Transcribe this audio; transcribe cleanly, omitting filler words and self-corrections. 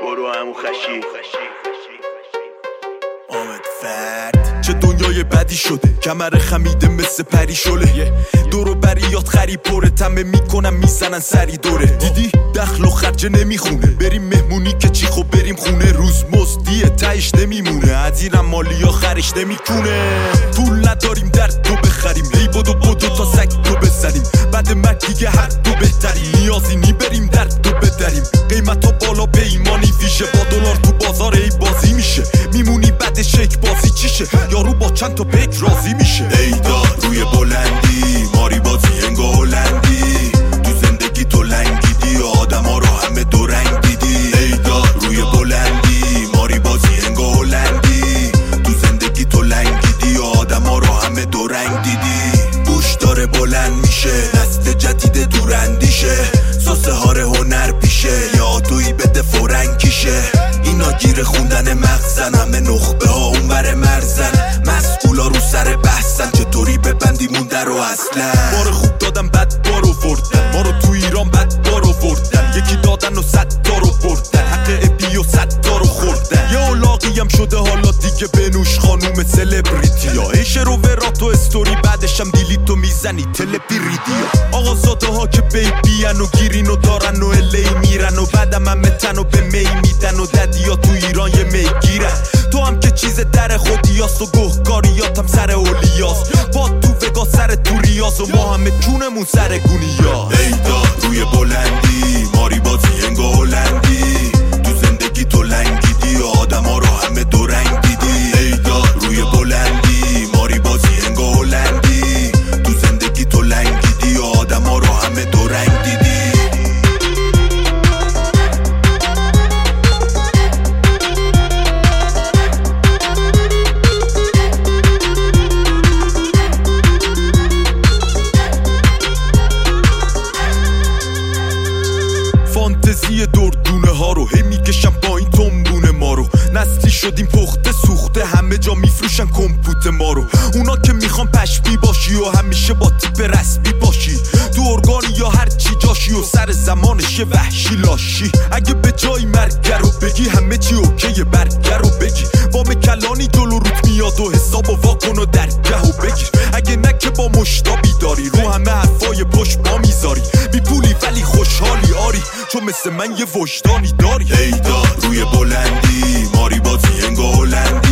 برو همون خشی آمد فرد چه دنیای بدی شده، کمر خمیده مثل پری شله، دورو بریات خری پره، تمه میکنم میزنن سری دوره. دیدی دخل و خرجه نمیخونه، بریم مهمونی که چی خب بریم خونه، روز مزدیه تایش نمیمونه، ادیرم مالی آخرش نمیکنه. پول نداریم درد تو بخریم، هی بدو تا سگ تو بزنیم، بعد مرگ دیگه هر دو بهتریم، نیازی نی بریم درد تو بدریم، قیمت ها بالا پیمانی فیشه، با دلار تو بازار ای بازی میشه، میمونی بعد شک بازی چیشه، یارو با چند تا پیک راضی میشه. ای داد روی بلندی ماری بازی انگا هلندی، تو زندگی تو لنگیدی، آدم ها رو همه دو رنگ دیدی. ای داد روی بلندی ماری بازی انگا هلندی، تو زندگی تو لنگیدی، آدم ها رو همه دو رنگ دیدی. بوش داره بلند میشه، نسل جدید دوراندیشه، ساسه هار هنر پیشه، یا توی بده فورنگ کیشه. اینا گیر خوندن مغزن، همه نخبه ها اونور مرزن، مسئولا رو سر بحثن، چطوری ببندی مونده رو اصلا. بار خوب دادن بد بارو وردن، ما رو تو ایران بد بارو وردن، یکی دادن و 100 تا رو بردن، حق ابی و 100 تا رو خوردن. یه اولاقی هم شده حالا دیگه بنوش خانوم سلبریتی ها، ایشه رو ورات و استوری بعدش هم دیلیتو میزنی تلپیریدیا. آقا زاده ها که بیبین و گیرین و دارن و الی میرن و بعدم هم متن و به می میدن و ددیا تو ایران یه می گیرن. تو هم که چیز در خودیاست و گهکاریات هم سر اولیاست، با تو وگا سر تو ریاض و ما همه جونمون سر گونیا. ای داد روی بلندی ماری بازی انگا هلندی، تو زندگی تو لنگیدی، آدم ها رو همه دو رنگ دیدی. ای داد روی بلندی ماری بازی انگا هلندی، تو زندگی تو لنگیدی، آدم ها رو همه دو رنگ دیدی. فانتزی دردونه ها رو هی میکشم با این تنبونه ما رو، نسلی شدیم پخته سوخته، همه جا میفروشن کمپوت ما رو. اونا که میخوان پشمی باشی و همیشه با تیپ رسمی باشی، تو ارگانی یا هر چی جاشی و سر زمانش یه وحشی لاشی. اگه به جای مرگ رو بگی همه چی اوکیه، برگ رو بگی وام کلانی جلو روت میاد و حساب و واکن و درگه و بگیر. اگه نه که با مشتابی داری، رو همه حرفای پشت با میذاری، بی پولی ولی خوشحالی آری، چون مثل من یه وجدانی داری. ای داد روی بلندی ماری بازی انگا هلندی،